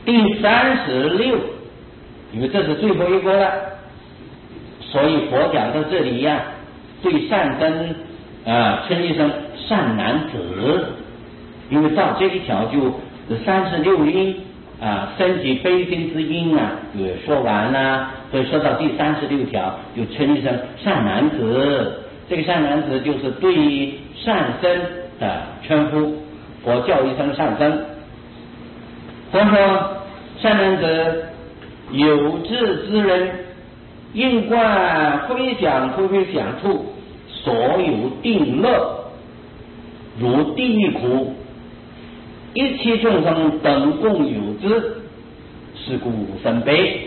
第36，因为这是最后一个了，所以佛讲到这里呀，对善根称一声善男子，因为到这一条就36音升起悲心之音就说完了，所以说到第36条就称一声善男子。这个善男子就是对于善生的称呼，佛叫一声善生。佛说善男子有志之人，应观非想处所有定乐，如地狱苦，一切众生等共有之，是故生悲。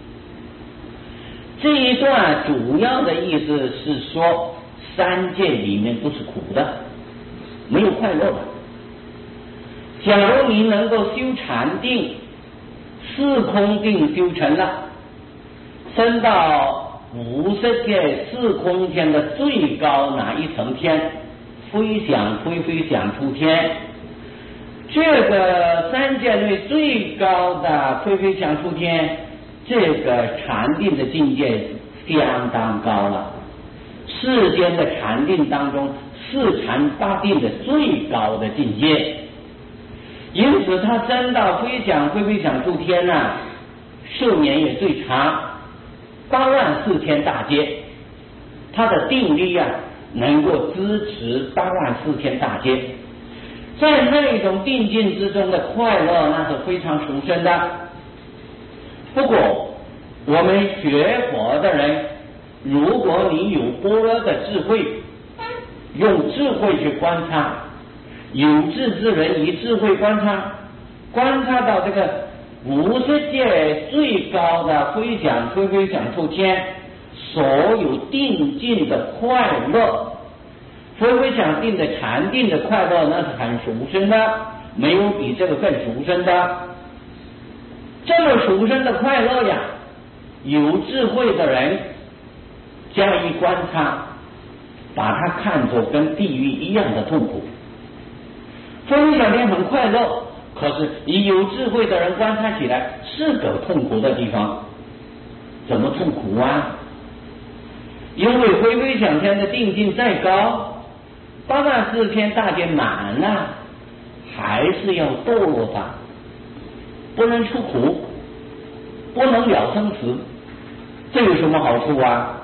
这一段主要的意思是说，三界里面都是苦的，没有快乐的。假如你能够修禅定、四空定修成了，升到50界四空天的最高哪一层天，飞翔出天，这个三界内最高的飞翔出天，这个禅定的境界相当高了，世间的禅定当中四禅八定的最高的境界，因此他升到飞翔出天寿年也最长，84000大劫，他的定力能够支持84000大劫，在那种定境之中的快乐那是非常殊胜的。不过我们学佛的人，如果你有般若的智慧，用智慧去观察，有志之人以智慧观察到这个50界最高的飞翔出天，所有定境的快乐，飞翔定的禅定的快乐，那是很殊胜的，没有比这个更殊胜的。这么殊胜的快乐呀，有智慧的人加以观察，把它看作跟地狱一样的痛苦。飞翔天很快乐，可是以有智慧的人观察起来是个痛苦的地方。怎么痛苦啊？因为飞翔天的定境再高，84000大劫满了，还是要堕落的，不能出苦，不能了生死，这有什么好处啊？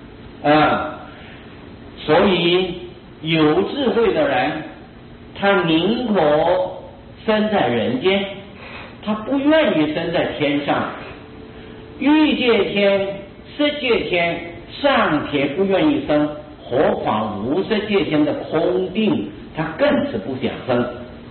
所以有智慧的人，他宁可生在人间，他不愿意生在天上。欲界天、色界天、上天不愿意生，何况50界天的空定，他更是不想生。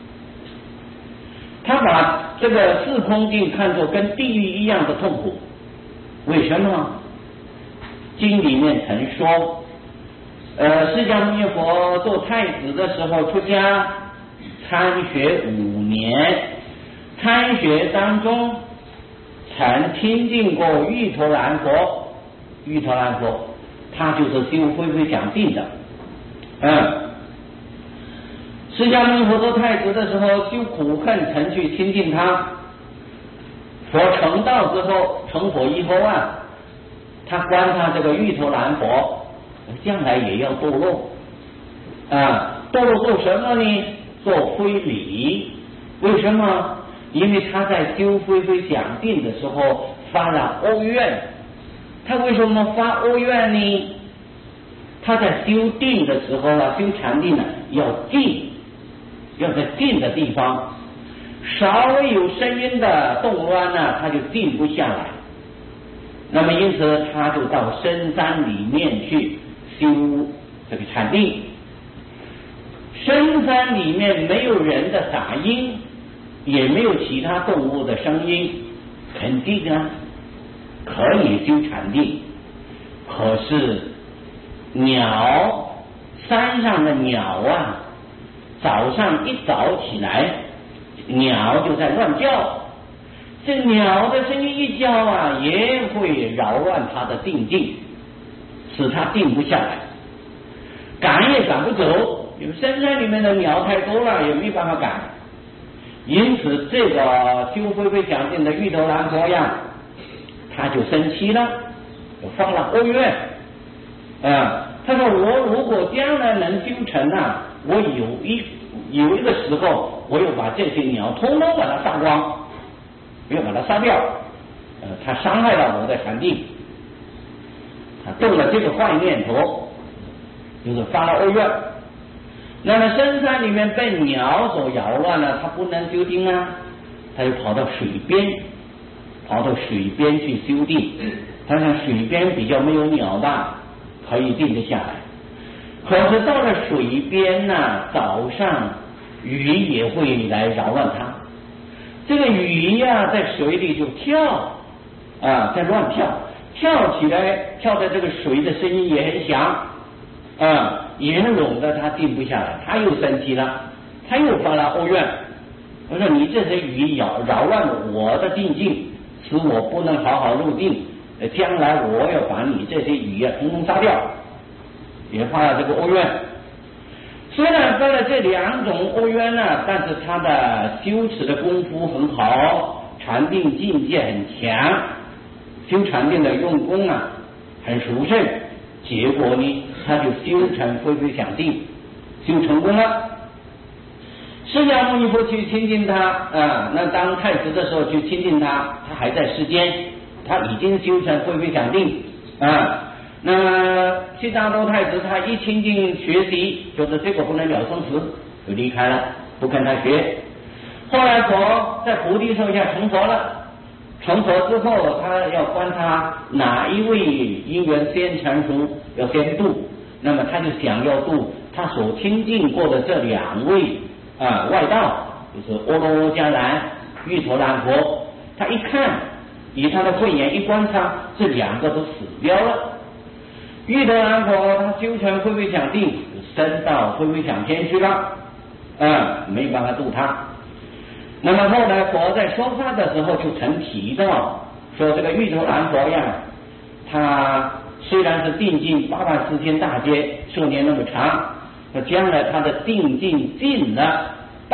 他把这个四空定看作跟地狱一样的痛苦。为什么？经里面曾说，释迦牟尼佛做太子的时候出家参学5年，参学当中曾亲近过玉陀兰佛，他就是修飞翔定的。释迦牟尼佛做太子的时候修苦恨曾去亲近他，佛成道之后，成佛以后他观察这个玉陀兰佛将来也要堕落堕落做什么呢？做非礼。为什么？因为他在修飞翔定的时候发了恶愿。他为什么发恶愿呢？他在修定的时候修禅定要静，要在静的地方，稍微有声音的动乱他就静不下来。那么因此他就到深山里面去修这个禅定。深山里面没有人的杂音，也没有其他动物的声音，肯定可以修禅定。可是鸟，山上的鸟早上一早起来，鸟就在乱叫，这鸟的声音一叫也会扰乱它的定境，使它定不下来，赶也赶不走。因为深山里面的鸟太多了，也没办法赶。 因此这个修恢恢想定的玉头蓝佛呀，他就生气了，就发了欧愿他说我如果将来能修成啊，我有一个时候，我又把这些鸟通通把它杀光，又把它杀掉，他伤害了我的禅定，他动了这个坏念头，就是发了欧愿。那么深山里面被鸟所扰乱了，他不能修定啊，他就跑到水边去修定。他想水边比较没有鸟吧，可以定得下来。可是到了水边呢，早上鱼也会来扰乱他。这个鱼呀，在水里就跳在乱跳起来，跳在这个水的声音也很响也拢得他定不下来，他又生气了，他又发了欧愿。我说你这些鱼扰乱我的定境，使我不能好好入定，将来我要把你这些鱼统统杀掉，也发了这个欧愿。虽然发了这两种欧愿呢，但是他的修持的功夫很好，禅定境界很强，修禅定的用功很殊胜，结果呢他就修成恢恢想定，修成功了。释迦牟尼佛去亲近他那当太子的时候去亲近他，他还在世间，他已经修成恢恢想定那么悉达多太子他一亲近学习，觉得这个不能了生死，就离开了，不跟他学。后来佛在菩提树下成佛了，成佛之后，他要观察哪一位因缘先成熟，要先度。那么他就想要度他所亲近过的这两位外道，就是阿罗迦蓝、玉头蓝佛。他一看，以他的慧眼一观察，这两个都死掉了。玉头蓝佛他修成恢恢想定，升到恢恢想天去了没办法度他。那么后来佛在说法的时候就曾提到说，这个玉头蓝佛呀，他虽然是定境84000大劫，寿年那么长，那将来他的定境尽了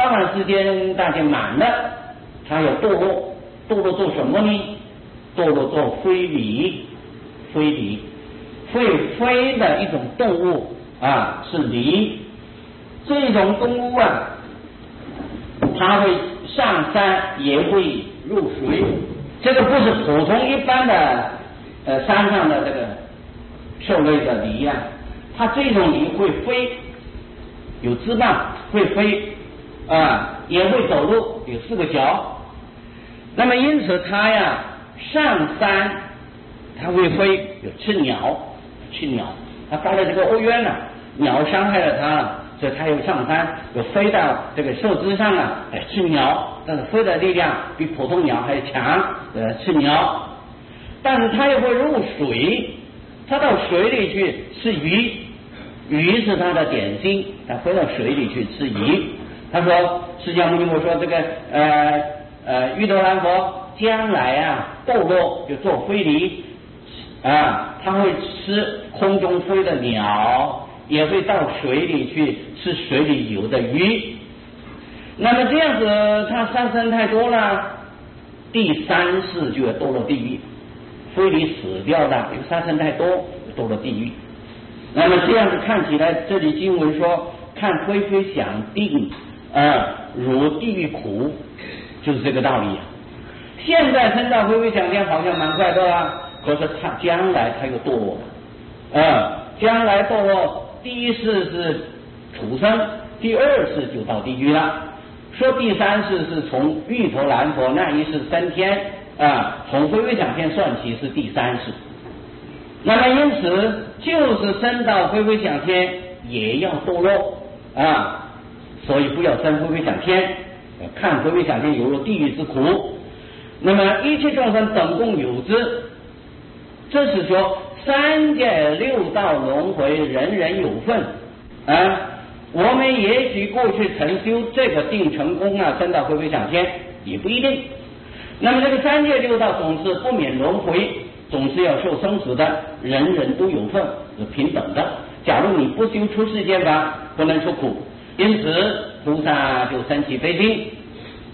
，84000大劫满了，他要堕落做什么呢？堕落做非礼，会飞的一种动物是狸。这种动物它会上山也会入水，这个不是普通一般的山上的这个兽类的狸它这种狸会飞，有翅膀会飞也会走路，有4个脚。那么因此它上山它会飞，有吃鸟，它发了这个欧愿鸟伤害了它了，所以它又上山，又飞到这个树枝上吃鸟，但是飞的力量比普通鸟还强吃鸟。但是它又会入水，它到水里去吃鱼是它的点心，它飞到水里去吃鱼。他说释迦牟尼佛说这个玉头蓝佛将来堕落就做非礼他会吃空中飞的鸟，也会到水里去吃水里游的鱼。那么这样子他杀生太多了，第3世就要堕落地狱。非礼死掉的，因为杀生太多，堕落地狱。那么这样子看起来，这里经文说看恢恢想定如地狱苦，就是这个道理现在升到恢恢想天好像蛮快的可是他将来他又堕落了将来堕落，第1世是畜生，第2世就到地狱了。说第3世是从玉头蓝佛那一世升天从恢恢想天算起是第3世。那么因此就是升到恢恢想天也要堕落所以不要升恢恢想天，看恢恢想天犹如地狱之苦。那么一切众生等共有之，这是说3界6道轮回人人有份我们也许过去曾修这个定成功升到恢恢想天也不一定。那么这个3界6道总是不免轮回，总是要受生死的，人人都有份，是平等的。假如你不修出世间法，不能出苦，因此菩萨就生起悲心，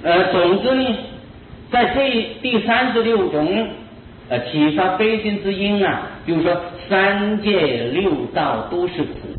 总之呢，在第36种启发悲心之因啊，就是说三界六道都是苦